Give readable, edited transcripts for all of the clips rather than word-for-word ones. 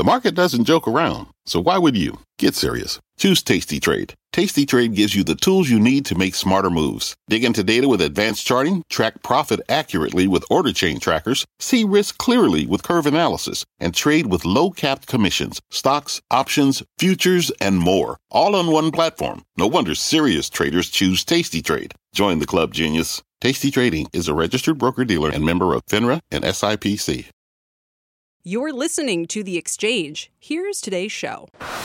The market doesn't joke around, so why would you? Get serious. Choose Tasty Trade. Tasty Trade gives you the tools you need to make smarter moves. Dig into data with advanced charting, track profit accurately with order chain trackers, see risk clearly with curve analysis, and trade with low-capped commissions, stocks, options, futures, and more. All on one platform. No wonder serious traders choose Tasty Trade. Join the club, genius. Tasty Trading is a registered broker-dealer and member of FINRA and SIPC. You're listening to The Exchange. Here's today's show.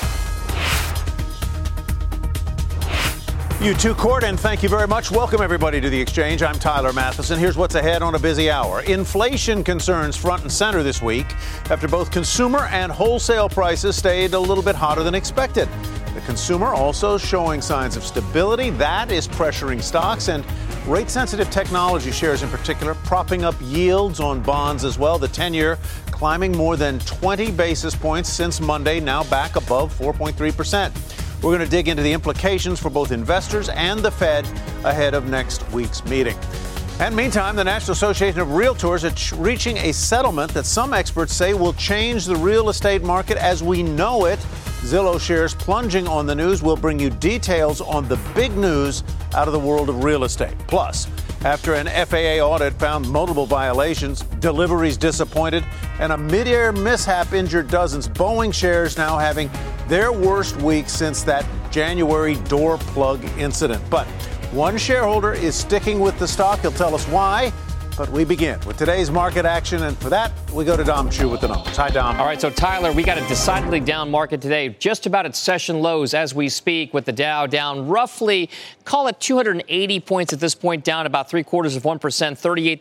You too, Court, and thank you very much. Welcome, everybody, to The Exchange. I'm Tyler Matheson. Here's what's ahead on a busy hour. Inflation concerns front and center this week after both consumer and wholesale prices stayed a little bit hotter than expected. The consumer also showing signs of stability. That is pressuring stocks, and rate-sensitive technology shares in particular propping up yields on bonds as well. The 10-year climbing more than 20 basis points since Monday, now back above 4.3%. We're going to dig into the implications for both investors and the Fed ahead of next week's meeting. And meantime, the National Association of Realtors is reaching a settlement that some experts say will change the real estate market as we know it. Zillow shares plunging on the news. We'll bring you details on the big news out of the world of real estate. Plus, after an FAA audit found multiple violations, deliveries disappointed, and a mid-air mishap injured dozens, Boeing shares now having their worst week since that January door plug incident. But one shareholder is sticking with the stock. He'll tell us why. But we begin with today's market action, and for that, we go to Dom Chu with the numbers. Hi, Dom. All right, so Tyler, we got a decidedly down market today, just about at session lows as we speak, with the Dow down roughly, call it 280 points at this point, down about 0.75%,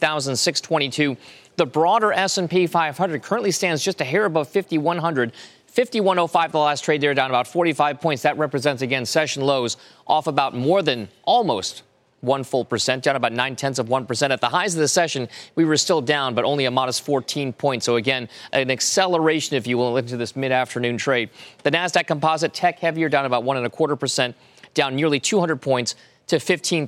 38,622. The broader S&P 500 currently stands just a hair above 5,100. 5105 the last trade there, down about 45 points. That represents, again, session lows off about more than almost 1%, down about 0.9%. At the highs of the session, we were still down, but only a modest 14 points. So again, an acceleration, if you will, into this mid-afternoon trade. The Nasdaq Composite tech heavier, down about 1.25%, down nearly 200 points to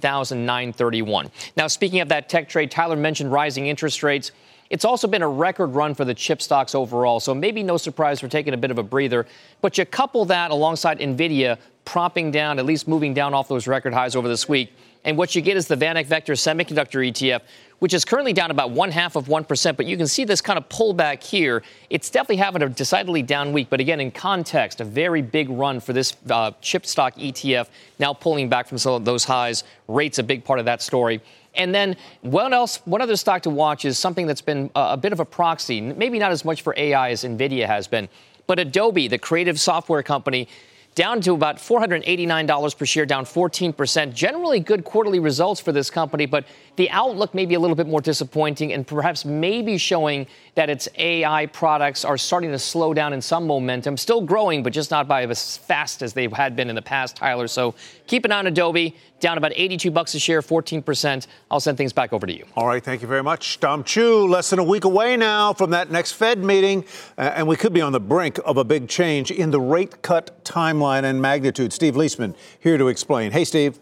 15,931. Now, speaking of that tech trade, Tyler mentioned rising interest rates. It's also been a record run for the chip stocks overall, so maybe no surprise we're taking a bit of a breather. But you couple that alongside NVIDIA propping down, at least moving down off those record highs over this week. And what you get is the VanEck Vector Semiconductor ETF, which is currently down about 0.5%. But you can see this kind of pullback here. It's definitely having a decidedly down week. But again, in context, a very big run for this chip stock ETF, now pulling back from some of those highs. Rates a big part of that story. And then one other stock to watch is something that's been a bit of a proxy, maybe not as much for AI as NVIDIA has been. But Adobe, the creative software company, down to about $489 per share, down 14%. Generally good quarterly results for this company, but the outlook may be a little bit more disappointing and perhaps maybe showing that its AI products are starting to slow down in some momentum. Still growing, but just not by as fast as they had been in the past, Tyler. So keep an eye on Adobe, down about $82 a share, 14%. I'll send things back over to you. All right, thank you very much. Dom Chu, less than a week away now from that next Fed meeting, and we could be on the brink of a big change in the rate cut timeline and magnitude. Steve Leisman here to explain. Hey, Steve.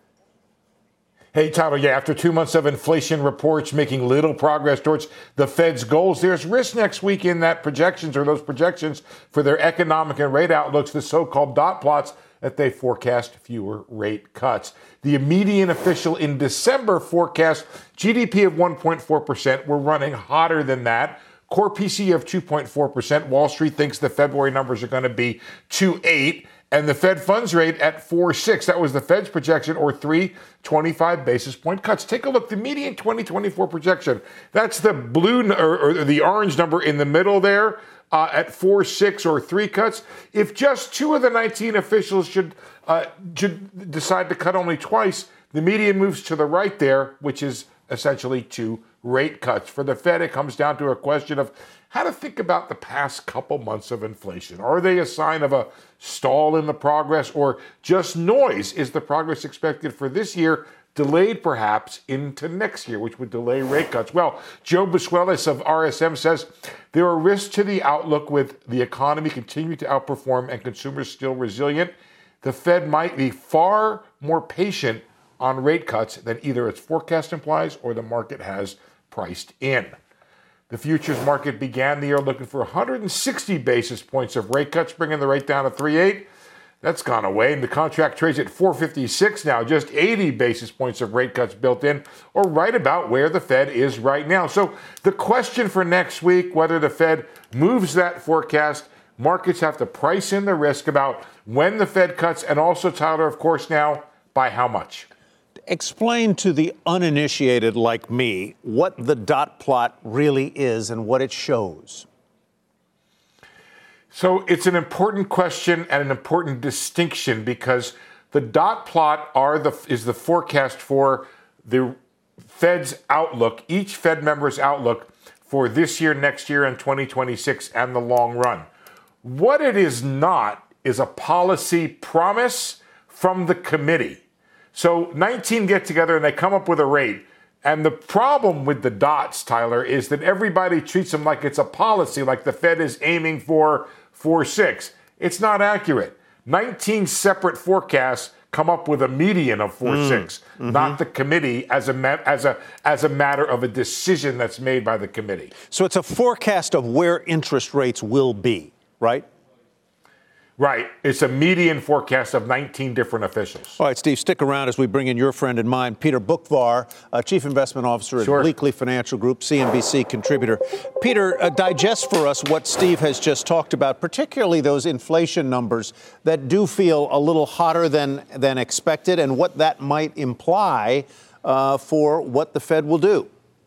Hey, Tyler, after 2 months of inflation reports making little progress towards the Fed's goals, there's risk next week in that those projections for their economic and rate outlooks, the so-called dot plots, that they forecast fewer rate cuts. The median official in December forecast GDP of 1.4%. We're running hotter than that. Core PCE of 2.4%. Wall Street thinks the February numbers are going to be 2.8%. And the Fed funds rate at 4.6. That was the Fed's projection, or 325 basis point cuts. Take a look. The median 2024 projection. That's the blue or the orange number in the middle there at 4.6 or 3 cuts. If just 2 of the 19 officials should decide to cut only twice, the median moves to the right there, which is essentially 2 rate cuts. For the Fed, it comes down to a question of how to think about the past couple months of inflation. Are they a sign of a stall in the progress or just noise? Is the progress expected for this year delayed perhaps into next year, which would delay rate cuts? Well, Joe Busuelis of RSM says there are risks to the outlook with the economy continuing to outperform and consumers still resilient. The Fed might be far more patient on rate cuts than either its forecast implies or the market has priced in. The futures market began the year looking for 160 basis points of rate cuts, bringing the rate down to 3.8. That's gone away, and the contract trades at 456 now, just 80 basis points of rate cuts built in, or right about where the Fed is right now. So the question for next week, whether the Fed moves that forecast, markets have to price in the risk about when the Fed cuts, and also, Tyler, of course, now, by how much. Explain to the uninitiated like me what the dot plot really is and what it shows. So it's an important question and an important distinction, because the dot plot is the forecast for the Fed's outlook, each Fed member's outlook for this year, next year, and 2026 and the long run. What it is not is a policy promise from the committee. So 19 get together and they come up with a rate. And the problem with the dots, Tyler, is that everybody treats them like it's a policy, like the Fed is aiming for 4.6. It's not accurate. 19 separate forecasts come up with a median of 4.6, not the committee as a matter of a decision that's made by the committee. So it's a forecast of where interest rates will be, right? Right. It's a median forecast of 19 different officials. All right, Steve, stick around as we bring in your friend and mine, Peter Boockvar, Chief Investment Officer at Bleakley Financial Group, CNBC contributor. Peter, digest for us what Steve has just talked about, particularly those inflation numbers that do feel a little hotter than expected, and what that might imply for what the Fed will do.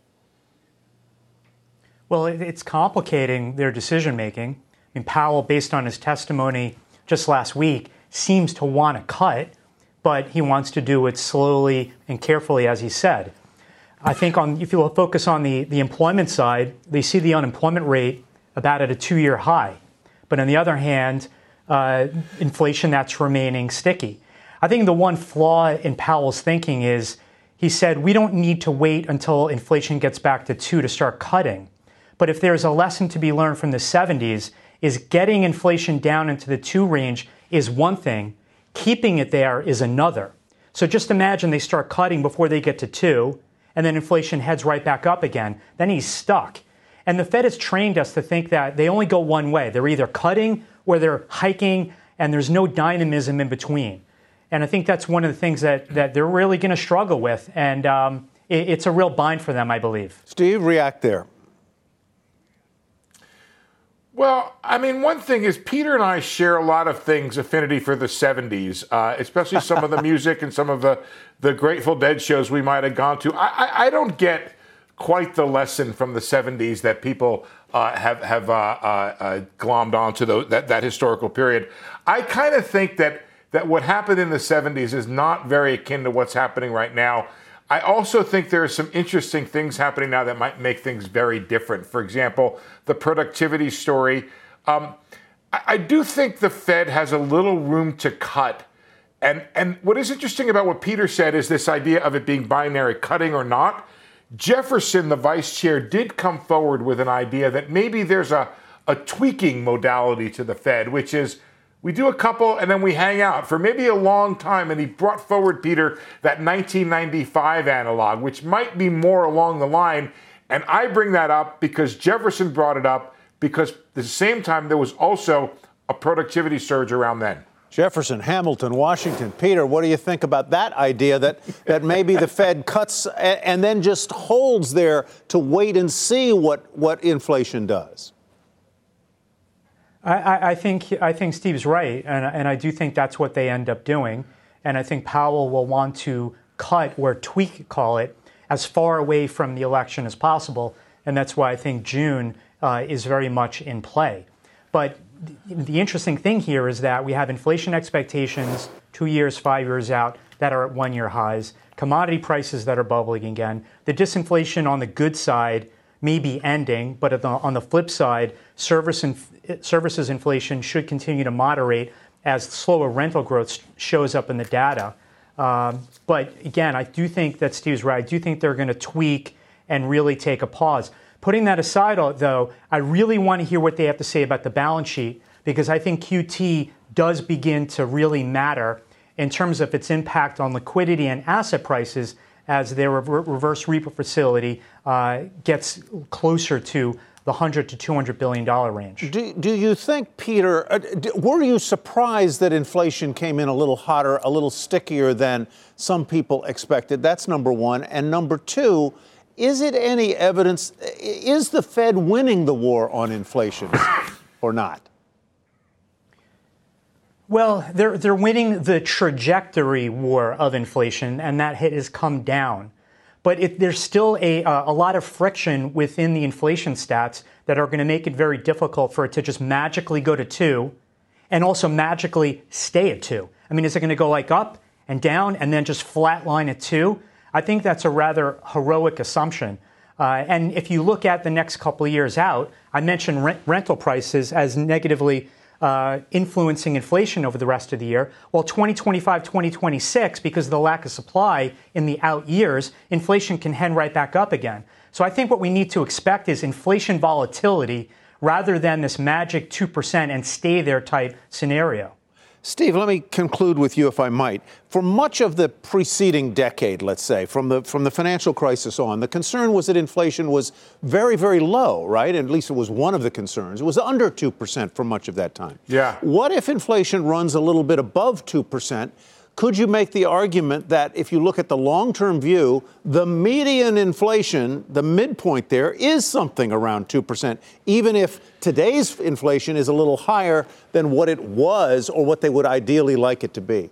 Well, it's complicating their decision making. I mean, Powell, based on his testimony just last week, seems to want to cut, but he wants to do it slowly and carefully, as he said. I think if you focus on the employment side, they see the unemployment rate about at a 2-year high. But on the other hand, inflation that's remaining sticky. I think the one flaw in Powell's thinking is he said we don't need to wait until inflation gets back to 2 to start cutting. But if there's a lesson to be learned from the 70s, is getting inflation down into the 2 range is one thing, keeping it there is another. So just imagine they start cutting before they get to 2, and then inflation heads right back up again. Then he's stuck. And the Fed has trained us to think that they only go one way. They're either cutting or they're hiking, and there's no dynamism in between. And I think that's one of the things that they're really going to struggle with. And it's a real bind for them, I believe. Steve, react there. Well, I mean, one thing is Peter and I share a lot of things, affinity for the 70s, especially some of the music and some of the Grateful Dead shows we might have gone to. I don't get quite the lesson from the 70s that people have glommed onto that historical period. I kind of think that what happened in the 70s is not very akin to what's happening right now. I also think there are some interesting things happening now that might make things very different. For example, the productivity story. I do think the Fed has a little room to cut. And what is interesting about what Peter said is this idea of it being binary, cutting or not. Jefferson, the vice chair, did come forward with an idea that maybe there's a tweaking modality to the Fed, which is we do a couple and then we hang out for maybe a long time. And he brought forward, Peter, that 1995 analog, which might be more along the line. And I bring that up because Jefferson brought it up because at the same time there was also a productivity surge around then. Jefferson, Hamilton, Washington. Peter, what do you think about that idea that maybe the Fed cuts and then just holds there to wait and see what inflation does? I think Steve's right, and I do think that's what they end up doing. And I think Powell will want to cut, or tweak, call it, as far away from the election as possible. And that's why I think June is very much in play. But the interesting thing here is that we have inflation expectations 2 years, 5 years out that are at 1-year highs, commodity prices that are bubbling again. The disinflation on the good side may be ending, but on the flip side, services inflation should continue to moderate as slower rental growth shows up in the data. But again, I do think that Steve's right. I do think they're going to tweak and really take a pause. Putting that aside, though, I really want to hear what they have to say about the balance sheet, because I think QT does begin to really matter in terms of its impact on liquidity and asset prices as their reverse repo facility gets closer to the $100 to $200 billion range. Do you think, Peter, were you surprised that inflation came in a little hotter, a little stickier than some people expected? That's number one. And number two, is it any evidence, is the Fed winning the war on inflation or not? Well, they're winning the trajectory war of inflation, and that hit has come down. But there's still a lot of friction within the inflation stats that are going to make it very difficult for it to just magically go to 2 and also magically stay at 2. I mean, is it going to go like up and down and then just flatline at 2? I think that's a rather heroic assumption. And if you look at the next couple of years out, I mentioned rental prices as negatively influencing inflation over the rest of the year. Well, 2025, 2026, because of the lack of supply in the out years, inflation can head right back up again. So I think what we need to expect is inflation volatility rather than this magic 2% and stay there type scenario. Steve, let me conclude with you, if I might. For much of the preceding decade, let's say, from the financial crisis on, the concern was that inflation was very, very low, right? At least it was one of the concerns. It was under 2% for much of that time. Yeah. What if inflation runs a little bit above 2%? Could you make the argument that if you look at the long-term view, the median inflation, the midpoint there, is something around 2%, even if today's inflation is a little higher than what it was or what they would ideally like it to be?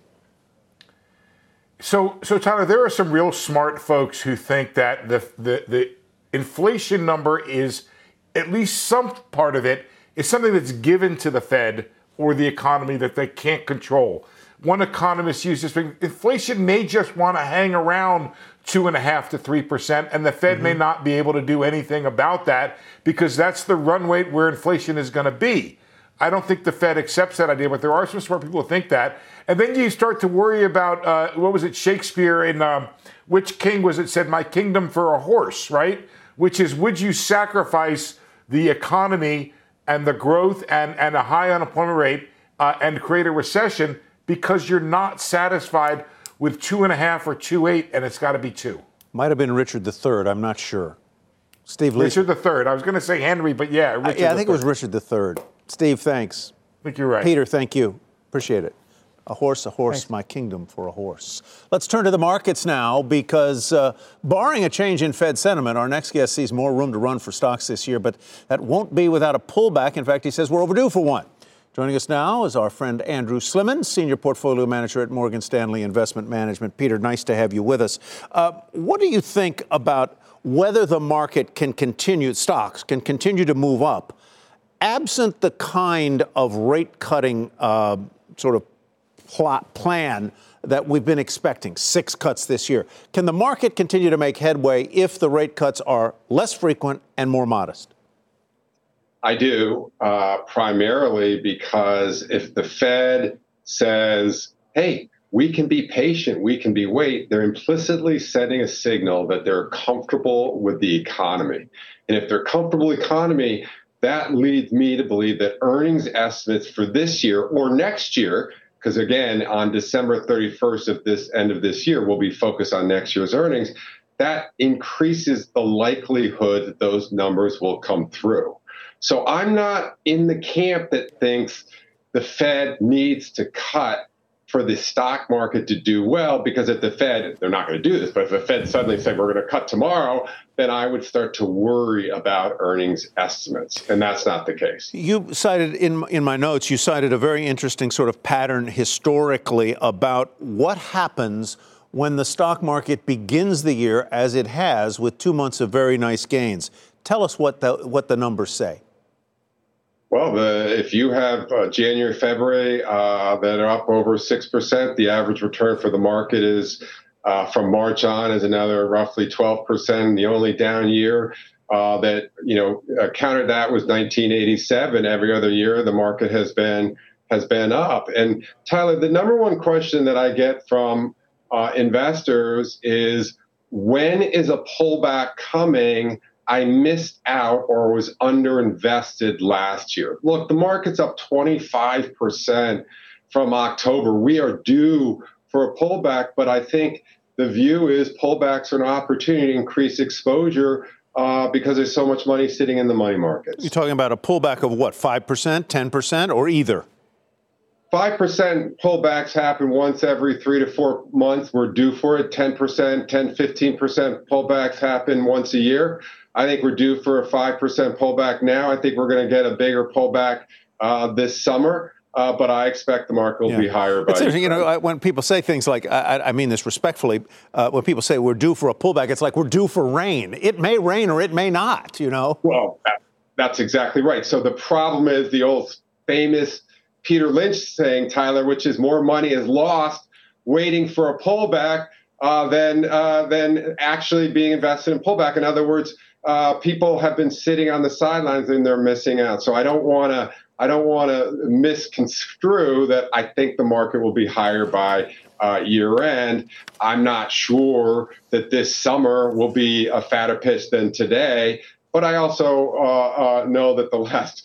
So Tyler, there are some real smart folks who think that the inflation number is, at least some part of it, is something that's given to the Fed or the economy that they can't control. One economist used this thing, inflation may just want to hang around 2.5% to 3%, and the Fed may not be able to do anything about that because that's the runway where inflation is going to be. I don't think the Fed accepts that idea, but there are some smart people who think that. And then you start to worry about, what was it, Shakespeare in which king was it said, my kingdom for a horse, right? Which is, would you sacrifice the economy and the growth and a high unemployment rate and create a recession because you're not satisfied with 2.5 or 2.8, and it's got to be 2. Might have been Richard III. I'm not sure. Steve Lee. Richard III. I was going to say Henry, but yeah, Richard I think it was Richard III. Steve, thanks. I think you're right. Peter, thank you. Appreciate it. A horse, Thanks. my kingdom for a horse. Let's turn to the markets now because barring a change in Fed sentiment, our next guest sees more room to run for stocks this year, but that won't be without a pullback. In fact, he says we're overdue for one. Joining us now is our friend Andrew Slimmon, Senior Portfolio Manager at Morgan Stanley Investment Management. Peter, nice to have you with us. What do you think about whether the market can continue, stocks can continue to move up, absent the kind of rate-cutting sort of plan that we've been expecting, 6 cuts this year? Can the market continue to make headway if the rate cuts are less frequent and more modest? I do, primarily because if the Fed says, hey, we can be patient, we can be wait, they're implicitly sending a signal that they're comfortable with the economy. And if they're comfortable with the economy, that leads me to believe that earnings estimates for this year or next year, because again, on December 31st of this end of this year, we'll be focused on next year's earnings, that increases the likelihood that those numbers will come through. So I'm not in the camp that thinks the Fed needs to cut for the stock market to do well, because if the Fed, they're not going to do this, but if the Fed suddenly said we're going to cut tomorrow, then I would start to worry about earnings estimates. And that's not the case. You cited in my notes, you cited a very interesting sort of pattern historically about what happens when the stock market begins the year as it has with 2 months of very nice gains. Tell us what the numbers say. Well, if you have January, February that are up over 6%, the average return for the market is from March on is another roughly 12%. The only down year that countered that was 1987. Every other year, the market has been up. And Tyler, the number one question that I get from investors is, when is a pullback coming? I missed out or was underinvested last year. Look, the market's up 25% from October. We are due for a pullback, but I think the view is pullbacks are an opportunity to increase exposure because there's so much money sitting in the money markets. You're talking about a pullback of what, 5%, 10%, or either? 5% pullbacks happen once every 3 to 4 months. We're due for it. 10%, 15% pullbacks happen once a year. I think we're due for a 5% pullback now. I think we're going to get a bigger pullback this summer. But I expect the market will be higher. It's interesting, when people say things like, I mean this respectfully, when people say we're due for a pullback, it's like we're due for rain. It may rain or it may not, Well, that's exactly right. So the problem is the old famous Peter Lynch saying, Tyler, which is more money is lost waiting for a pullback than actually being invested in pullback. In other words, people have been sitting on the sidelines and they're missing out. So I don't want to misconstrue that I think the market will be higher by year end. I'm not sure that this summer will be a fatter pitch than today. But I also know that the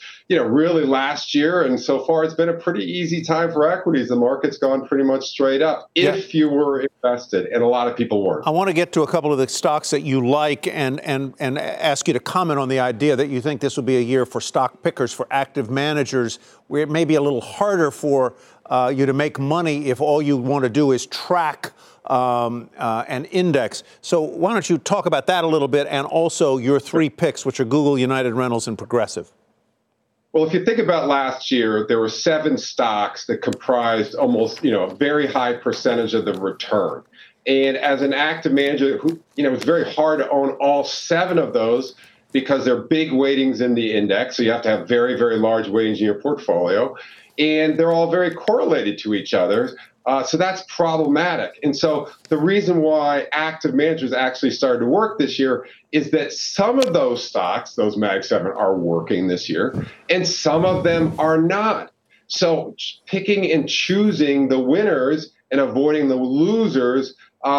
last year and so far, it's been a pretty easy time for equities. The market's gone pretty much straight up if you were invested, and a lot of people weren't. I want to get to a couple of the stocks that you like and ask you to comment on the idea that you think this will be a year for stock pickers, for active managers, where it may be a little harder for you to make money if all you want to do is track an index. So why don't you talk about that a little bit, and also your three picks, which are Google, United Rentals, and Progressive. Well, if you think about last year, there were 7 stocks that comprised almost, a very high percentage of the return. And as an active manager, it's very hard to own all 7 of those because they're big weightings in the index. So you have to have very, very large weightings in your portfolio. And they're all very correlated to each other. So that's problematic. And so the reason why active managers actually started to work this year is that some of those stocks, those Mag 7, are working this year, and some of them are not. So picking and choosing the winners and avoiding the losers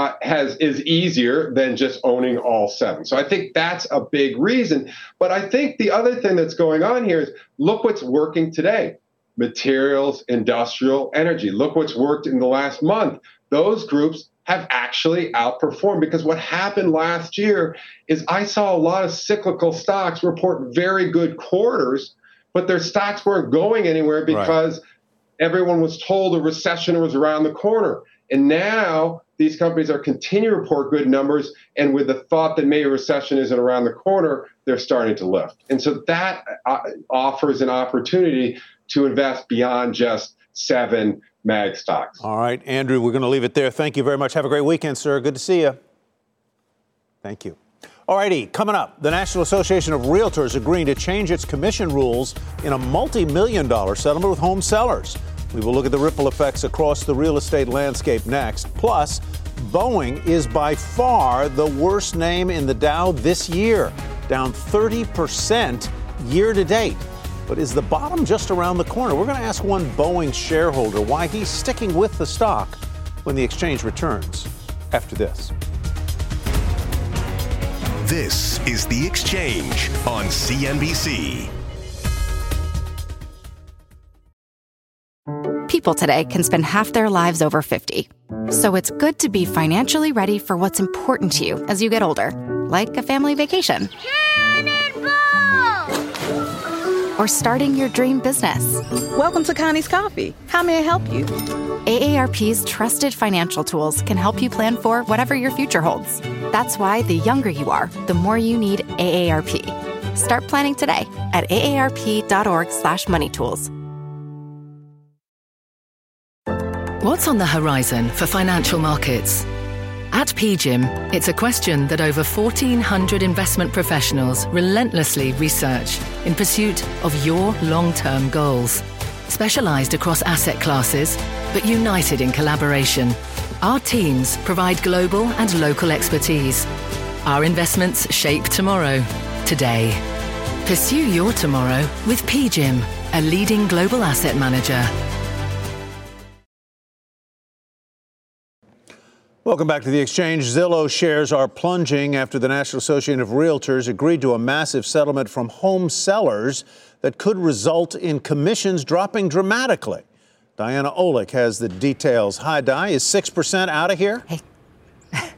is easier than just owning all 7. So I think that's a big reason. But I think the other thing that's going on here is look what's working today. Materials, industrial, energy. Look what's worked in the last month. Those groups have actually outperformed, because what happened last year is I saw a lot of cyclical stocks report very good quarters, but their stocks weren't going anywhere because everyone was told a recession was around the corner. And now these companies are continuing to report good numbers, and with the thought that maybe a recession isn't around the corner, they're starting to lift. And so that offers an opportunity to invest beyond just 7 mag stocks. All right, Andrew, we're going to leave it there. Thank you very much. Have a great weekend, sir. Good to see you. Thank you. All righty, coming up, the National Association of Realtors agreeing to change its commission rules in a multi-million-dollar settlement with home sellers. We will look at the ripple effects across the real estate landscape next. Plus, Boeing is by far the worst name in the Dow this year, down 30% year to date. But is the bottom just around the corner? We're going to ask one Boeing shareholder why he's sticking with the stock when the exchange returns after this. This is The Exchange on CNBC. People today can spend half their lives over 50. So it's good to be financially ready for what's important to you as you get older, like a family vacation. Or starting your dream business. Welcome to Connie's Coffee. How may I help you? AARP's trusted financial tools can help you plan for whatever your future holds. That's why the younger you are, the more you need AARP. Start planning today at aarp.org/moneytools. What's on the horizon for financial markets? At PGIM, it's a question that over 1,400 investment professionals relentlessly research in pursuit of your long-term goals. Specialized across asset classes, but united in collaboration, our teams provide global and local expertise. Our investments shape tomorrow, today. Pursue your tomorrow with PGIM, a leading global asset manager. Welcome back to The Exchange. Zillow shares are plunging after the National Association of Realtors agreed to a massive settlement from home sellers that could result in commissions dropping dramatically. Diana Olick has the details. Hi, Di. Is 6% out of here? Hey.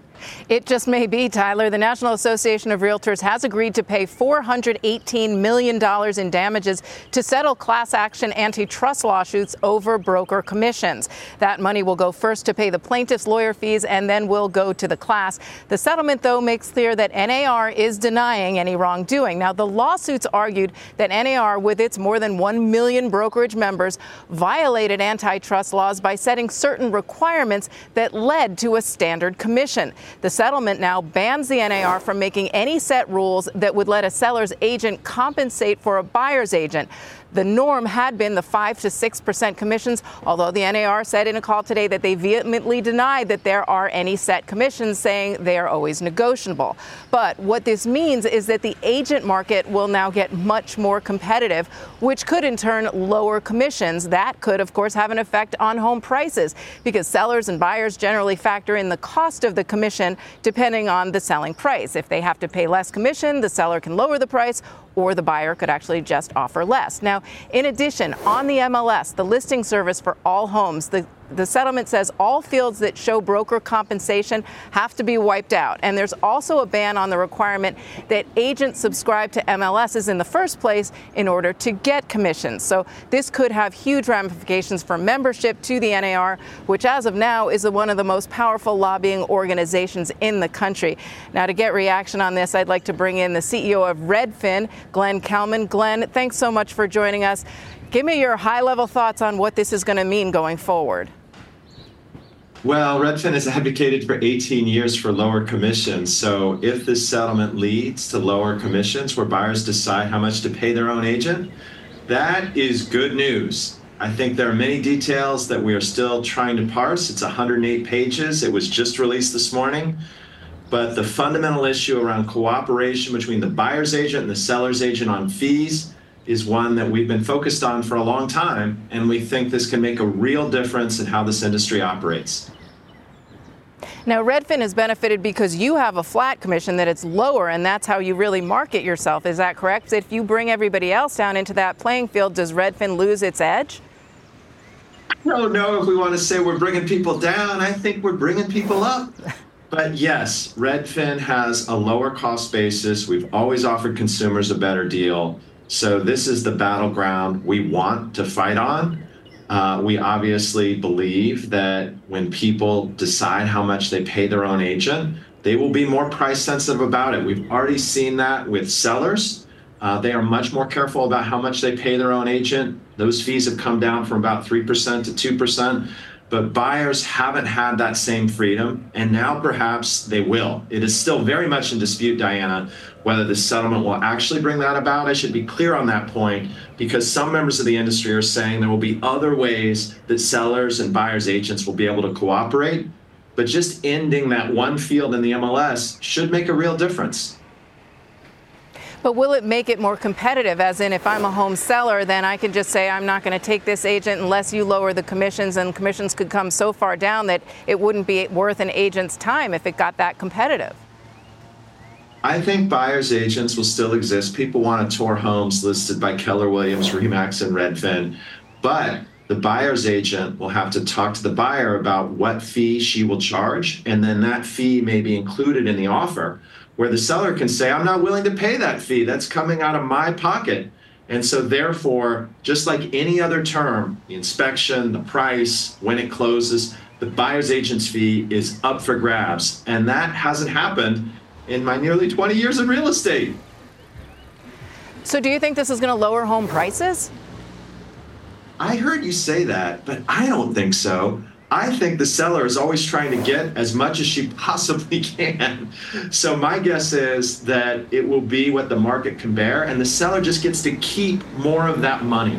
It just may be, Tyler. The National Association of Realtors has agreed to pay $418 million in damages to settle class action antitrust lawsuits over broker commissions. That money will go first to pay the plaintiffs' lawyer fees and then will go to the class. The settlement, though, makes clear that NAR is denying any wrongdoing. Now, the lawsuits argued that NAR, with its more than 1 million brokerage members, violated antitrust laws by setting certain requirements that led to a standard commission. The settlement now bans the NAR from making any set rules that would let a seller's agent compensate for a buyer's agent. The norm had been the 5 to 6% commissions, although the NAR said in a call today that they vehemently denied that there are any set commissions, saying they are always negotiable. But what this means is that the agent market will now get much more competitive, which could in turn lower commissions. That could, of course, have an effect on home prices because sellers and buyers generally factor in the cost of the commission depending on the selling price. If they have to pay less commission, the seller can lower the price, or the buyer could actually just offer less. Now, in addition, on the MLS, the listing service for all homes, the settlement says all fields that show broker compensation have to be wiped out. And there's also a ban on the requirement that agents subscribe to MLSs in the first place in order to get commissions. So this could have huge ramifications for membership to the NAR, which as of now is one of the most powerful lobbying organizations in the country. Now, to get reaction on this, I'd like to bring in the CEO of Redfin, Glenn Kelman. Glenn, thanks so much for joining us. Give me your high-level thoughts on what this is going to mean going forward. Well, Redfin has advocated for 18 years for lower commissions. So if this settlement leads to lower commissions where buyers decide how much to pay their own agent, that is good news. I think there are many details that we are still trying to parse. It's 108 pages. It was just released this morning. But the fundamental issue around cooperation between the buyer's agent and the seller's agent on fees is one that we've been focused on for a long time, and we think this can make a real difference in how this industry operates. Now, Redfin has benefited because you have a flat commission that it's lower, and that's how you really market yourself. Is that correct? If you bring everybody else down into that playing field, does Redfin lose its edge? I don't know if we want to say we're bringing people down. I think we're bringing people up. But yes, Redfin has a lower cost basis. We've always offered consumers a better deal. So this is the battleground we want to fight on. We obviously believe that when people decide how much they pay their own agent, they will be more price sensitive about it. We've already seen that with sellers. They are much more careful about how much they pay their own agent. Those fees have come down from about 3% to 2%. But buyers haven't had that same freedom, and now perhaps they will. It is still very much in dispute, Diana, whether the settlement will actually bring that about. I should be clear on that point, because some members of the industry are saying there will be other ways that sellers and buyers' agents will be able to cooperate. But just ending that one field in the MLS should make a real difference. But will it make it more competitive? As in, if I'm a home seller, then I can just say I'm not going to take this agent unless you lower the commissions, and commissions could come so far down that it wouldn't be worth an agent's time if it got that competitive. I think buyers agents will still exist. People want to tour homes listed by Keller Williams, RE/MAX, and Redfin. But the buyer's agent will have to talk to the buyer about what fee she will charge, and then that fee may be included in the offer, where the seller can say, I'm not willing to pay that fee. That's coming out of my pocket. And so therefore, just like any other term, the inspection, the price, when it closes, the buyer's agent's fee is up for grabs. And that hasn't happened in my nearly 20 years in real estate. So do you think this is going to lower home prices? I heard you say that, but I don't think so. I think the seller is always trying to get as much as she possibly can. So my guess is that it will be what the market can bear, and the seller just gets to keep more of that money.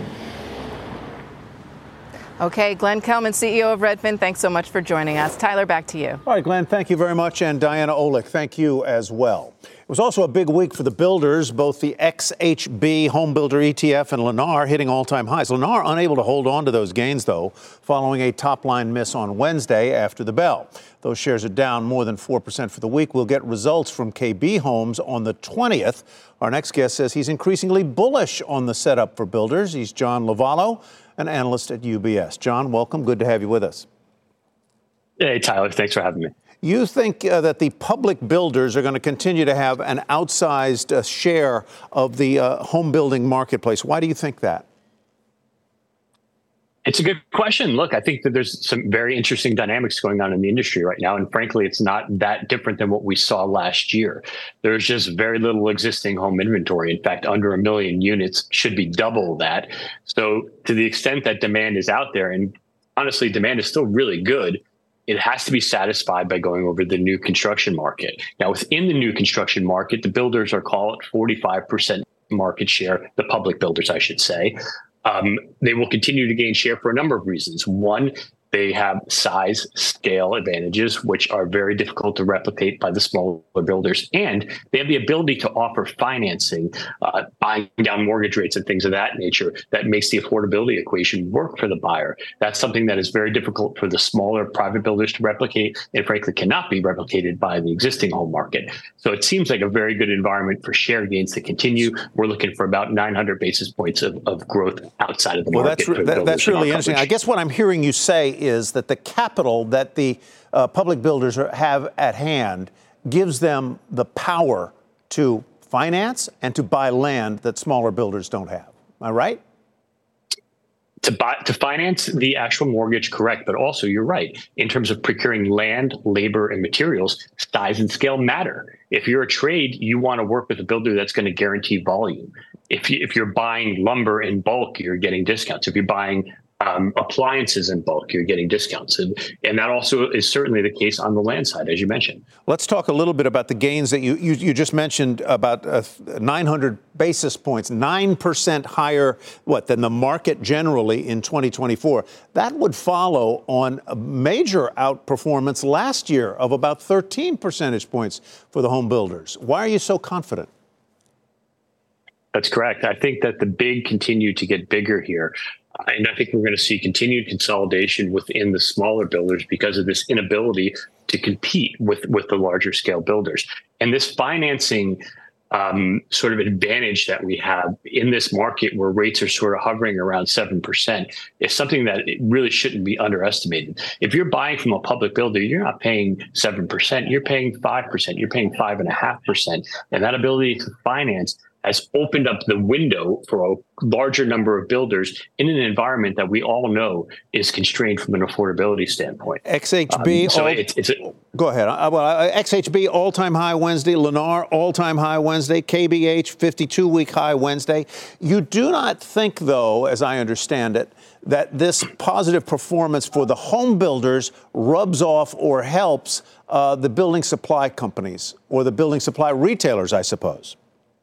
Okay, Glenn Kelman, CEO of Redfin, thanks so much for joining us. Tyler, back to you. All right, Glenn, thank you very much. And Diana Olick, thank you as well. It was also a big week for the builders, both the XHB Home Builder ETF and Lennar hitting all-time highs. Lennar unable to hold on to those gains, though, following a top-line miss on Wednesday after the bell. Those shares are down more than 4% for the week. We'll get results from KB Homes on the 20th. Our next guest says he's increasingly bullish on the setup for builders. He's John Lovallo, an analyst at UBS. John, welcome. Good to have you with us. Hey, Tyler. Thanks for having me. You think that the public builders are going to continue to have an outsized share of the home building marketplace. Why do you think that? It's a good question. Look, I think that there's some very interesting dynamics going on in the industry right now. And frankly, it's not that different than what we saw last year. There's just very little existing home inventory. In fact, under 1 million units, should be double that. So to the extent that demand is out there, and honestly, demand is still really good, it has to be satisfied by going over the new construction market. Now, within the new construction market, the builders are call it 45% market share, the public builders, I should say. They will continue to gain share for a number of reasons. One, they have size, scale advantages, which are very difficult to replicate by the smaller builders. And they have the ability to offer financing, buying down mortgage rates and things of that nature that makes the affordability equation work for the buyer. That's something that is very difficult for the smaller private builders to replicate and frankly cannot be replicated by the existing home market. So it seems like a very good environment for share gains to continue. We're looking for about 900 basis points of growth outside of the market. Well, that's really interesting. I guess what I'm hearing you say is that the capital that the public builders have at hand gives them the power to finance and to buy land that smaller builders don't have. Am I right? To finance the actual mortgage, correct. But also, you're right. In terms of procuring land, labor, and materials, size and scale matter. If you're a trade, you want to work with a builder that's going to guarantee volume. If you're buying lumber in bulk, you're getting discounts. If you're buying appliances in bulk, you're getting discounts. And that also is certainly the case on the land side, as you mentioned. Let's talk a little bit about the gains that you just mentioned, about 900 basis points, 9% higher, than the market generally in 2024. That would follow on a major outperformance last year of about 13 percentage points for the home builders. Why are you so confident? That's correct. I think that the big continue to get bigger here. And I think we're going to see continued consolidation within the smaller builders because of this inability to compete with the larger scale builders. And this financing sort of advantage that we have in this market where rates are sort of hovering around 7% is something that it really shouldn't be underestimated. If you're buying from a public builder, you're not paying 7%, you're paying 5%, you're paying 5.5%. And that ability to finance has opened up the window for a larger number of builders in an environment that we all know is constrained from an affordability standpoint. XHB, go ahead. XHB all-time high Wednesday, Lennar all-time high Wednesday, KBH 52-week high Wednesday. You do not think, though, as I understand it, that this positive performance for the home builders rubs off or helps the building supply companies or the building supply retailers, I suppose?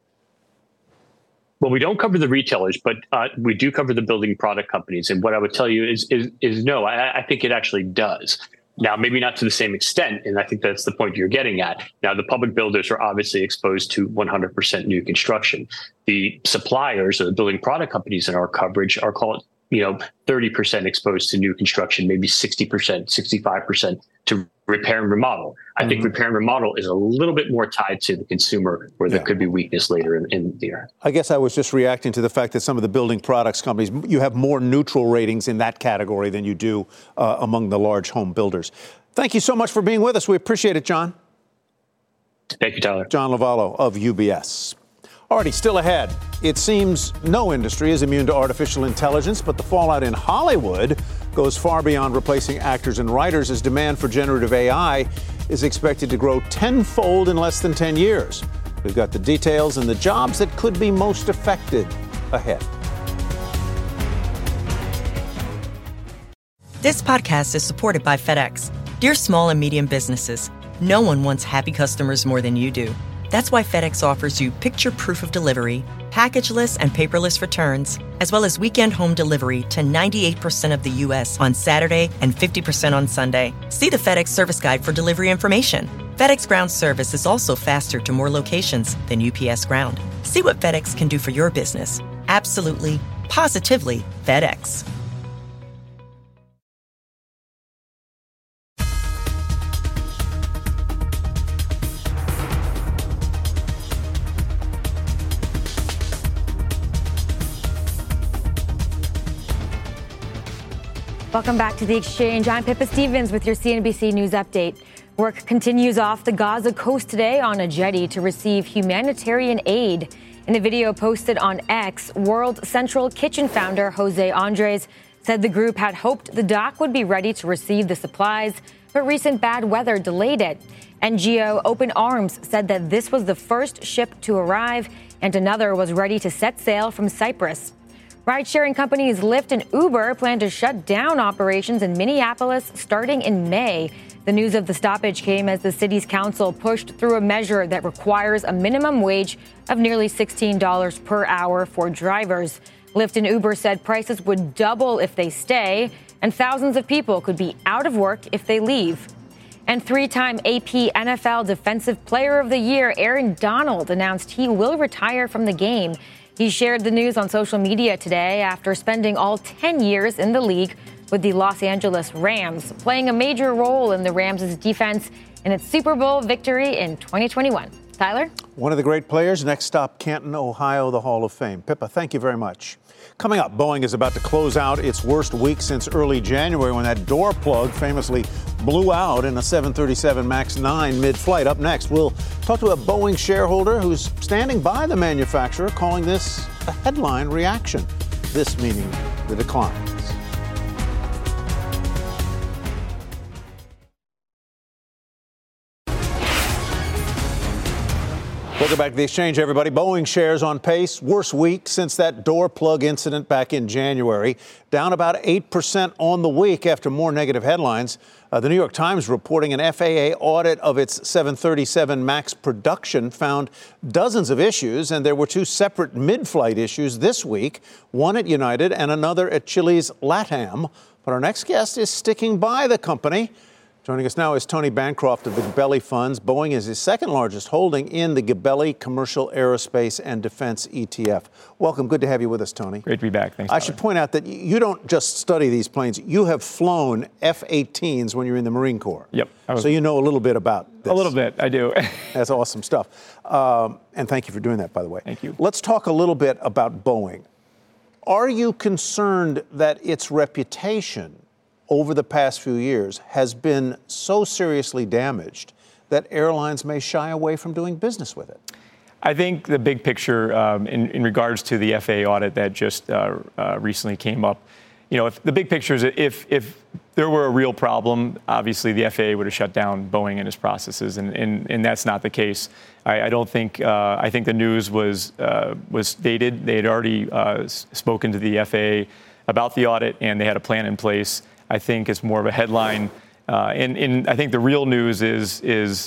Well, we don't cover the retailers, but we do cover the building product companies. And what I would tell you is no, I think it actually does. Now, maybe not to the same extent, and I think that's the point you're getting at. Now, the public builders are obviously exposed to 100% new construction. The suppliers or the building product companies in our coverage are called 30% exposed to new construction, maybe 60%, 65% to repair and remodel. I think repair and remodel is a little bit more tied to the consumer where there could be weakness later in the year. I guess I was just reacting to the fact that some of the building products companies, you have more neutral ratings in that category than you do among the large home builders. Thank you so much for being with us. We appreciate it, John. Thank you, Tyler. John Lovallo of UBS. Alrighty, still ahead. It seems no industry is immune to artificial intelligence, but the fallout in Hollywood goes far beyond replacing actors and writers as demand for generative AI is expected to grow tenfold in less than 10 years. We've got the details and the jobs that could be most affected ahead. This podcast is supported by FedEx. Dear small and medium businesses, no one wants happy customers more than you do. That's why FedEx offers you picture proof of delivery, packageless and paperless returns, as well as weekend home delivery to 98% of the U.S. on Saturday and 50% on Sunday. See the FedEx service guide for delivery information. FedEx Ground service is also faster to more locations than UPS Ground. See what FedEx can do for your business. Absolutely, positively FedEx. Welcome back to The Exchange. I'm Pippa Stevens with your CNBC News Update. Work continues off the Gaza coast today on a jetty to receive humanitarian aid. In the video posted on X, World Central Kitchen founder Jose Andres said the group had hoped the dock would be ready to receive the supplies, but recent bad weather delayed it. NGO Open Arms said that this was the first ship to arrive and another was ready to set sail from Cyprus. Ride-sharing companies Lyft and Uber plan to shut down operations in Minneapolis starting in May. The news of the stoppage came as the city's council pushed through a measure that requires a minimum wage of nearly $16 per hour for drivers. Lyft and Uber said prices would double if they stay, and thousands of people could be out of work if they leave. And three-time AP NFL Defensive Player of the Year Aaron Donald announced he will retire from the game. He shared the news on social media today after spending all 10 years in the league with the Los Angeles Rams, playing a major role in the Rams' defense in its Super Bowl victory in 2021. Tyler? One of the great players. Next stop, Canton, Ohio, the Hall of Fame. Pippa, thank you very much. Coming up, Boeing is about to close out its worst week since early January when that door plug famously blew out in a 737 MAX 9 mid-flight. Up next, we'll talk to a Boeing shareholder who's standing by the manufacturer, calling this a headline reaction. This meaning the decline. Welcome back to the Exchange, everybody. Boeing shares on pace. Worst week since that door plug incident back in January. Down about 8% on the week after more negative headlines. The New York Times reporting an FAA audit of its 737 MAX production found dozens of issues, and there were two separate mid-flight issues this week, one at United and another at Chili's LATAM. But our next guest is sticking by the company. Joining us now is Tony Bancroft of the Gabelli Funds. Boeing is his second largest holding in the Gabelli Commercial Aerospace and Defense ETF. Welcome. Good to have you with us, Tony. Great to be back. Thanks, I Tyler. should point out that you don't just study these planes. You have flown F-18s when you're in the Marine Corps. Yep. So you know a little bit about this. A little bit. I do. That's awesome stuff. And thank you for doing that, by the way. Thank you. Let's talk a little bit about Boeing. Are you concerned that its reputation over the past few years has been so seriously damaged that airlines may shy away from doing business with it? I think the big picture in regards to the FAA audit that just recently came up, if the big picture is if there were a real problem, obviously the FAA would have shut down Boeing and its processes, and that's not the case. I don't think. I think the news was dated. They had already spoken to the FAA about the audit, and they had a plan in place. I think it's more of a headline, and I think the real news is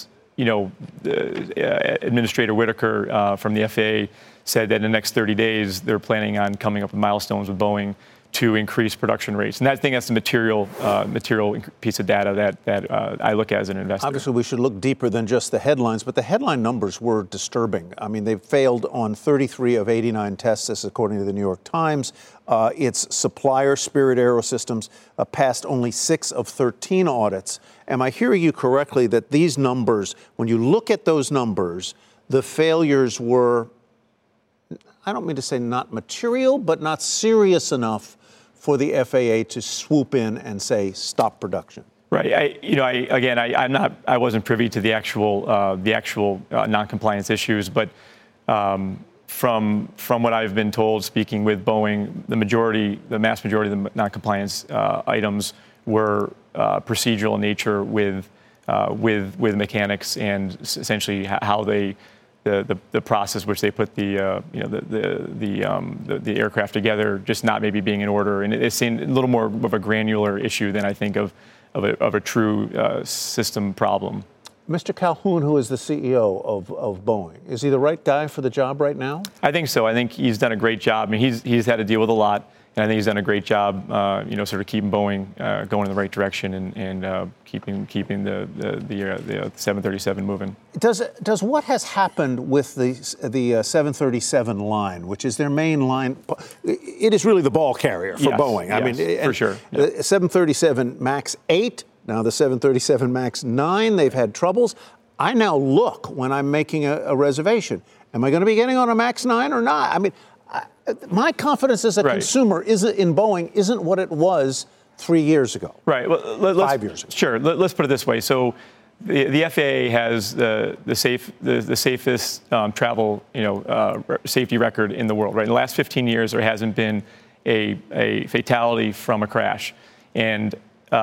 Administrator Whitaker from the FAA said that in the next 30 days they're planning on coming up with milestones with Boeing to increase production rates, and I think that's the material piece of data that I look at as an investor. Obviously, we should look deeper than just the headlines, but the headline numbers were disturbing. I mean, they failed on 33 of 89 tests, this according to the New York Times. Its supplier, Spirit AeroSystems, passed only 6 of 13 audits. Am I hearing you correctly that these numbers, when you look at those numbers, the failures were, I don't mean to say not material, but not serious enough for the FAA to swoop in and say, stop production? Right. I wasn't privy to the actual non-compliance issues, but from what I've been told, speaking with Boeing, the mass majority of the non-compliance items were procedural in nature with mechanics and essentially how they. The process which they put the aircraft together just not maybe being in order, and it seemed a little more of a granular issue than I think of a true system problem. Mr. Calhoun, who is the CEO of Boeing, is he the right guy for the job right now? I think so. I think he's done a great job. I mean, he's had to deal with a lot, and I think he's done a great job, sort of keeping Boeing going in the right direction and keeping the 737 moving. Does what has happened with the 737 line, which is their main line, it is really the ball carrier for Boeing. I mean, for sure. The 737 MAX 8, now the 737 MAX 9, they've had troubles. I now look when I'm making a reservation. Am I going to be getting on a MAX 9 or not? I mean, my confidence as a consumer in Boeing isn't what it was 3 years ago. Right. Well, 5 years ago. Sure. Let's put it this way. So the FAA has the safest travel safety record in the world. Right, in the last 15 years, there hasn't been a fatality from a crash, and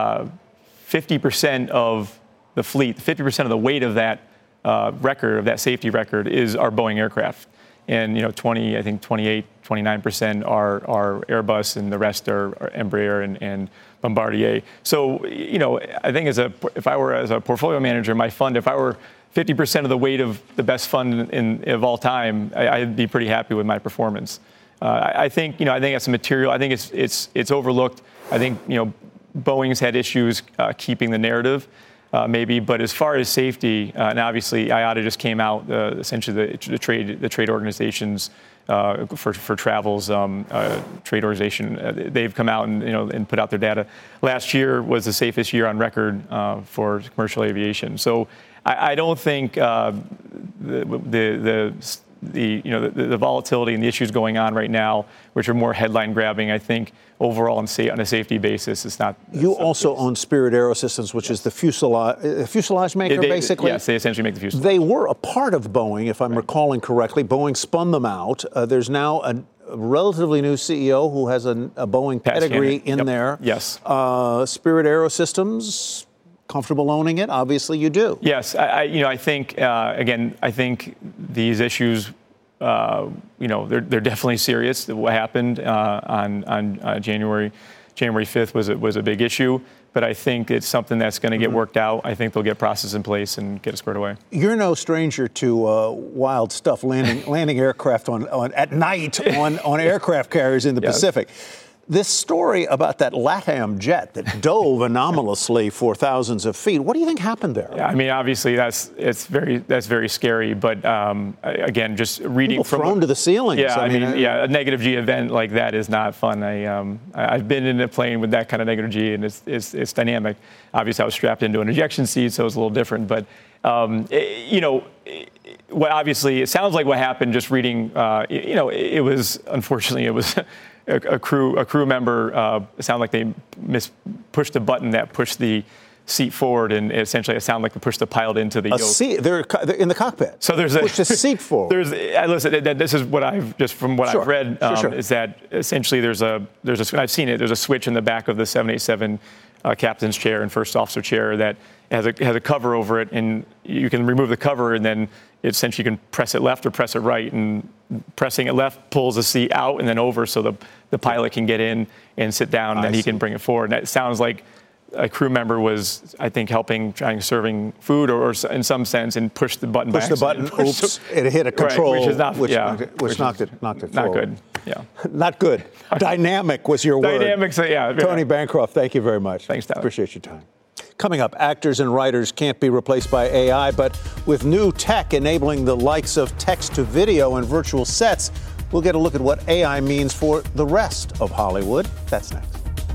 50% of the fleet, 50% of the weight of that record, of that safety record, is our Boeing aircraft. And, 29% are Airbus, and the rest are Embraer and Bombardier. So, I think if I were as a portfolio manager, my fund, if I were 50% of the weight of the best fund of all time, I'd be pretty happy with my performance. I think that's a material. I think it's overlooked. I think, Boeing's had issues keeping the narrative. Maybe, but as far as safety, and obviously IATA just came out, essentially the trade organizations for travel's trade organization, they've come out and put out their data. Last year was the safest year on record for commercial aviation. So I don't think the volatility and the issues going on right now, which are more headline grabbing, I think overall on a safety basis, it's not. You also own Spirit AeroSystems, which is the fuselage maker, basically. Yes, they essentially make the fuselage. They were a part of Boeing, if I'm recalling correctly. Boeing spun them out. There's now a relatively new CEO who has a Boeing pedigree in there. Yes. Spirit AeroSystems. Comfortable owning it? Obviously, you do. Yes, I think I think these issues, they're definitely serious. What happened on January 5th was a big issue, but I think it's something that's going to get worked out. I think they'll get process in place and get it squared away. You're no stranger to wild stuff, landing aircraft at night on aircraft carriers in the Pacific. This story about that LATAM jet that dove anomalously for thousands of feet, what do you think happened there? Yeah, I mean, obviously that's very scary. But again, just reading people from thrown to the ceilings. Yeah, I mean, a negative G event like that is not fun. I've been in a plane with that kind of negative G, and it's dynamic. Obviously, I was strapped into an ejection seat, so it was a little different. But obviously, it sounds like what happened. Just reading, it was a crew member. It sounded like they pushed the button that pushed the seat forward, and essentially it sounded like they pushed the pilot into the yoke. They're in the cockpit. So there's pushed the seat forward. Listen, this is what I've read. Is that essentially there's I've seen it. There's a switch in the back of the 787 captain's chair and first officer chair that has a cover over it, and you can remove the cover, and then essentially you can press it left or press it right, and pressing it left pulls the seat out and then over so the pilot can get in and sit down, and then he can bring it forward. And that sounds like a crew member was, I think, serving food or in some sense, and pushed the button. Pushed the button. Oops! It hit a control, right, which knocked it forward. Not good. Yeah. Not good. Dynamic was your word. Dynamic. So yeah. Tony Bancroft, thank you very much. Thanks, Tyler. Appreciate your time. Coming up, actors and writers can't be replaced by AI, but with new tech enabling the likes of text to video and virtual sets, we'll get a look at what AI means for the rest of Hollywood. That's next.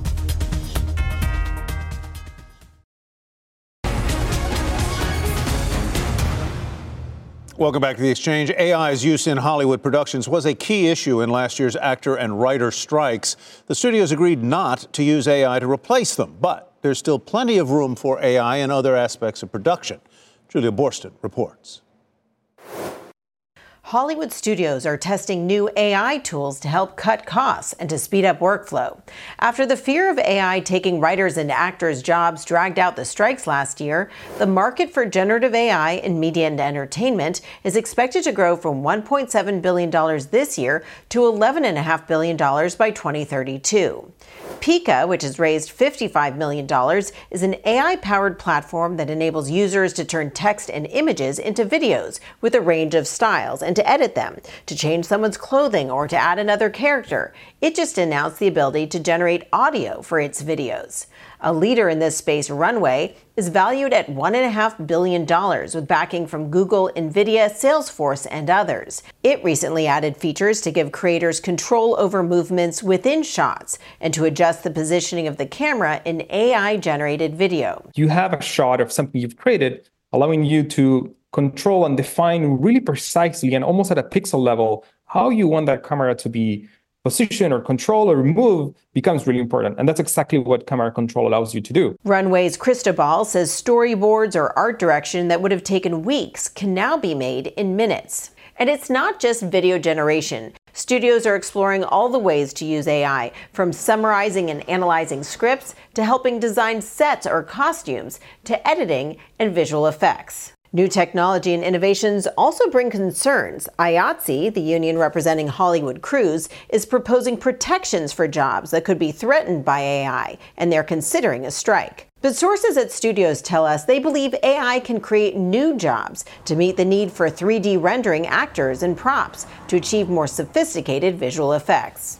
Welcome back to The Exchange. AI's use in Hollywood productions was a key issue in last year's actor and writer strikes. The studios agreed not to use AI to replace them, but there's still plenty of room for AI in other aspects of production. Julia Borston reports. Hollywood studios are testing new AI tools to help cut costs and to speed up workflow. After the fear of AI taking writers and actors' jobs dragged out the strikes last year, the market for generative AI in media and entertainment is expected to grow from $1.7 billion this year to $11.5 billion by 2032. Pika, which has raised $55 million, is an AI-powered platform that enables users to turn text and images into videos with a range of styles and to edit them, to change someone's clothing or to add another character. It just announced the ability to generate audio for its videos. A leader in this space, Runway, is valued at $1.5 billion with backing from Google, NVIDIA, Salesforce, and others. It recently added features to give creators control over movements within shots and to adjust the positioning of the camera in AI-generated video. You have a shot of something you've created, allowing you to control and define really precisely and almost at a pixel level how you want that camera to be position or control or remove becomes really important. And that's exactly what camera control allows you to do. Runway's Cristobal says storyboards or art direction that would have taken weeks can now be made in minutes. And it's not just video generation. Studios are exploring all the ways to use AI, from summarizing and analyzing scripts to helping design sets or costumes to editing and visual effects. New technology and innovations also bring concerns. IATSE, the union representing Hollywood crews, is proposing protections for jobs that could be threatened by AI, and they're considering a strike. But sources at studios tell us they believe AI can create new jobs to meet the need for 3D rendering actors and props to achieve more sophisticated visual effects.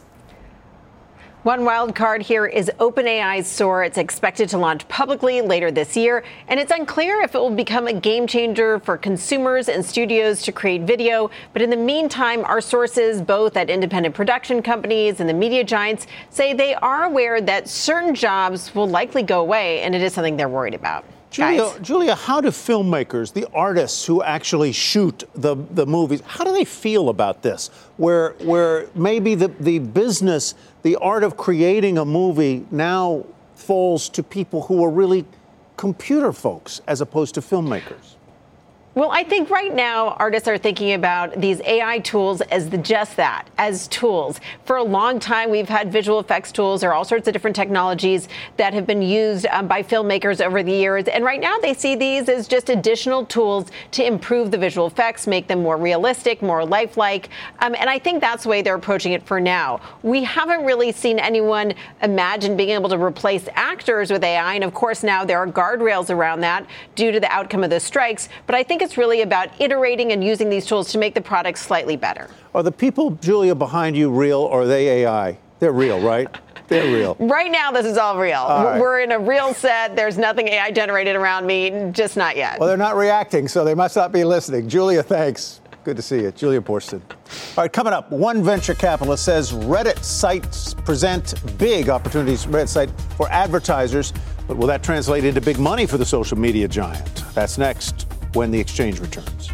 One wild card here is OpenAI's Sora. It's expected to launch publicly later this year, and it's unclear if it will become a game changer for consumers and studios to create video. But in the meantime, our sources, both at independent production companies and the media giants, say they are aware that certain jobs will likely go away, and it is something they're worried about. Julia, how do filmmakers, the artists who actually shoot the movies, how do they feel about this? Where maybe the business, the art of creating a movie now falls to people who are really computer folks as opposed to filmmakers? Well, I think right now artists are thinking about these AI tools as just that, as tools. For a long time, we've had visual effects tools or all sorts of different technologies that have been used by filmmakers over the years. And right now they see these as just additional tools to improve the visual effects, make them more realistic, more lifelike. And I think that's the way they're approaching it for now. We haven't really seen anyone imagine being able to replace actors with AI. And of course, now there are guardrails around that due to the outcome of the strikes. But I think it's really about iterating and using these tools to make the product slightly better. Are the people, Julia, behind you real or are they AI? They're real, right? They're real. Right now, this is all real. Right. We're in a real set. There's nothing AI generated around me, just not yet. Well, they're not reacting, so they must not be listening. Julia, thanks. Good to see you. Julia Boorstin. All right, coming up, one venture capitalist says Reddit sites present big opportunities, Reddit site, for advertisers. But will that translate into big money for the social media giant? That's next when the exchange returns.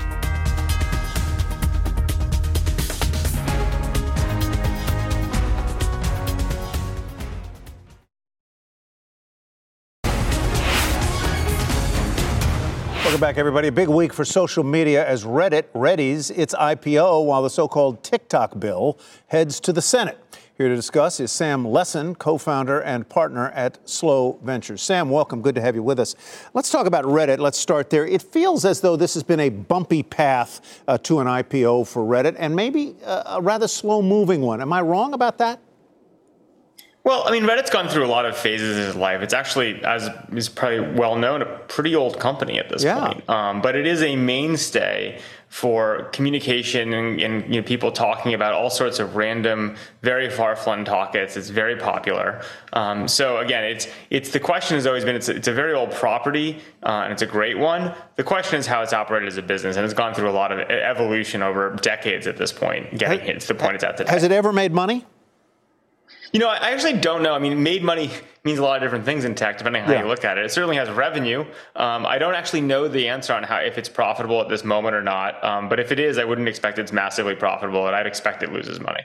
Welcome back, everybody. A big week for social media as Reddit readies its IPO while the so-called TikTok bill heads to the Senate. Here to discuss is Sam Lessin, co-founder and partner at Slow Ventures. Sam, welcome. Good to have you with us. Let's talk about Reddit. Let's start there. It feels as though this has been a bumpy path to an IPO for Reddit and maybe a rather slow-moving one. Am I wrong about that? Well, I mean, Reddit's gone through a lot of phases in its life. It's actually, as is probably well known, a pretty old company at this point. But it is a mainstay for communication and people talking about all sorts of random, very far-flung topics. It's very popular. So again, it's the question has always been it's a very old property and it's a great one. The question is how it's operated as a business, and it's gone through a lot of evolution over decades at this point, getting it to the point it's at today. Has it ever made money? You know, I actually don't know. I mean, made money means a lot of different things in tech, depending on how you look at it. It certainly has revenue. I don't actually know the answer on if it's profitable at this moment or not. But if it is, I wouldn't expect it's massively profitable, and I'd expect it loses money.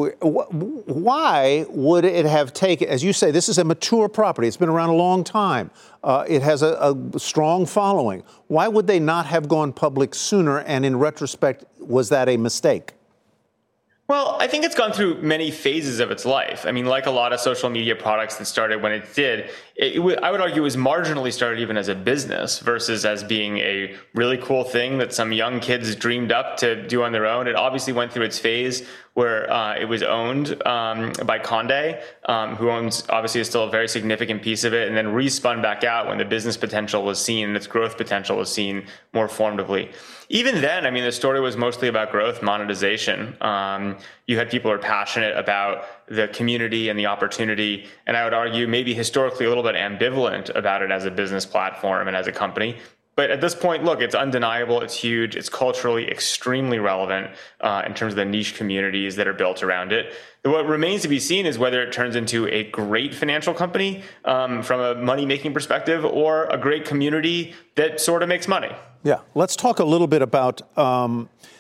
Why would it have taken, as you say, this is a mature property. It's been around a long time. It has a strong following. Why would they not have gone public sooner? And in retrospect, was that a mistake? Well, I think it's gone through many phases of its life. I mean, like a lot of social media products that started when it did, I would argue it was marginally started even as a business versus as being a really cool thing that some young kids dreamed up to do on their own. It obviously went through its phase where it was owned by Condé, who owns obviously still a very significant piece of it, and then respun back out when the business potential was seen and its growth potential was seen more formatively. Even then, I mean, the story was mostly about growth, monetization. You had people who are passionate about the community and the opportunity, and I would argue maybe historically a little bit ambivalent about it as a business platform and as a company. But at this point, look, it's undeniable, it's huge, it's culturally extremely relevant in terms of the niche communities that are built around it. What remains to be seen is whether it turns into a great financial company from a money-making perspective or a great community that sort of makes money. Yeah, let's talk a little bit about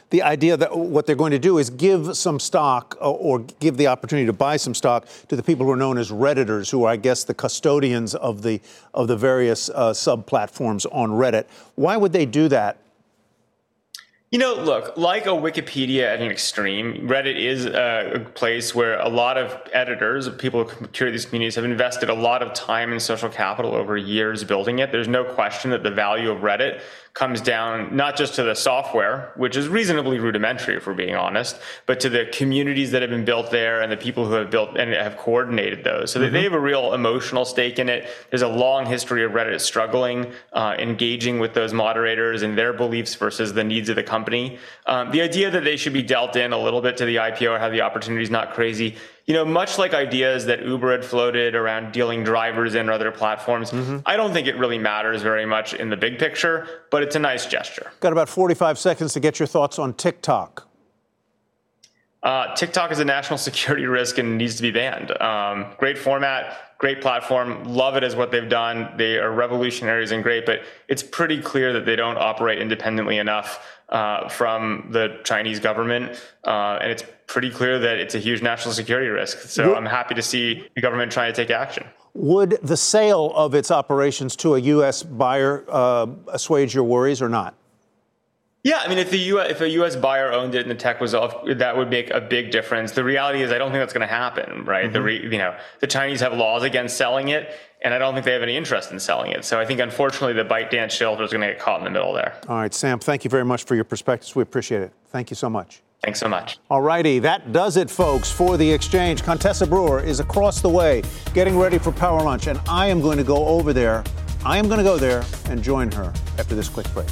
the idea that what they're going to do is give some stock or give the opportunity to buy some stock to the people who are known as Redditors, who are, I guess, the custodians of the various sub-platforms on Reddit. Why would they do that? You know, look, like a Wikipedia at an extreme, Reddit is a place where a lot of editors, people who curate these communities, have invested a lot of time and social capital over years building it. There's no question that the value of Reddit comes down not just to the software, which is reasonably rudimentary, if we're being honest, but to the communities that have been built there and the people who have built and have coordinated those. So they have a real emotional stake in it. There's a long history of Reddit struggling, engaging with those moderators and their beliefs versus the needs of the company. The idea that they should be dealt in a little bit to the IPO or have the opportunity is not crazy. You know, much like ideas that Uber had floated around dealing drivers in or other platforms, I don't think it really matters very much in the big picture, but it's a nice gesture. Got about 45 seconds to get your thoughts on TikTok. TikTok is a national security risk and needs to be banned. Great format, great platform. Love it as what they've done. They are revolutionaries and great, but it's pretty clear that they don't operate independently enough from the Chinese government. And it's pretty clear that it's a huge national security risk. So I'm happy to see the government trying to take action. Would the sale of its operations to a U.S. buyer assuage your worries or not? Yeah, I mean, if a U.S. buyer owned it and the tech was off, that would make a big difference. The reality is, I don't think that's going to happen, right? The Chinese have laws against selling it, and I don't think they have any interest in selling it. So I think, unfortunately, the ByteDance shareholder is going to get caught in the middle there. All right, Sam, thank you very much for your perspectives. We appreciate it. Thank you so much. Thanks so much. All righty, that does it, folks, for The Exchange. Contessa Brewer is across the way getting ready for Power Lunch, and I am going to go over there. I am going to go there and join her after this quick break.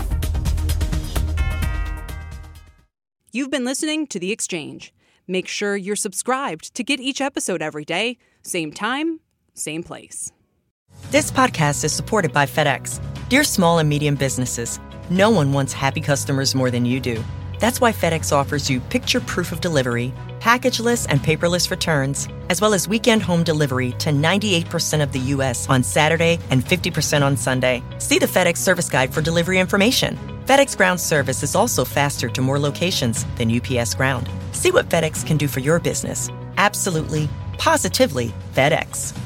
You've been listening to The Exchange. Make sure you're subscribed to get each episode every day, same time, same place. This podcast is supported by FedEx. Dear small and medium businesses, no one wants happy customers more than you do. That's why FedEx offers you picture proof of delivery, packageless and paperless returns, as well as weekend home delivery to 98% of the U.S. on Saturday and 50% on Sunday. See the FedEx service guide for delivery information. FedEx Ground service is also faster to more locations than UPS Ground. See what FedEx can do for your business. Absolutely, positively FedEx.